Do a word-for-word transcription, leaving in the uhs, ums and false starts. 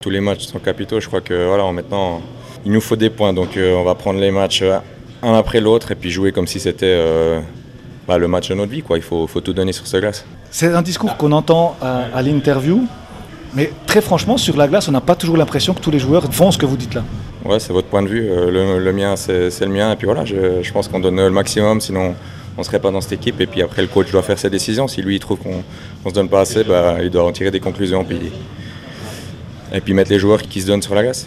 Tous les matchs sont capitaux, je crois que voilà, maintenant il nous faut des points, donc euh, on va prendre les matchs euh, un après l'autre et puis jouer comme si c'était euh, bah, le match de notre vie, quoi. Il faut, faut tout donner sur ce glace. C'est un discours qu'on entend à, à l'interview, mais très franchement, sur la glace, on n'a pas toujours l'impression que tous les joueurs font ce que vous dites là. Ouais, c'est votre point de vue, euh, le, le mien c'est, c'est le mien, et puis voilà, je, je pense qu'on donne le maximum, sinon on ne serait pas dans cette équipe, et puis après le coach doit faire ses décisions. Si lui il trouve qu'on ne se donne pas assez, bah, il doit en tirer des conclusions, puis, et puis mettre les joueurs qui se donnent sur la glace.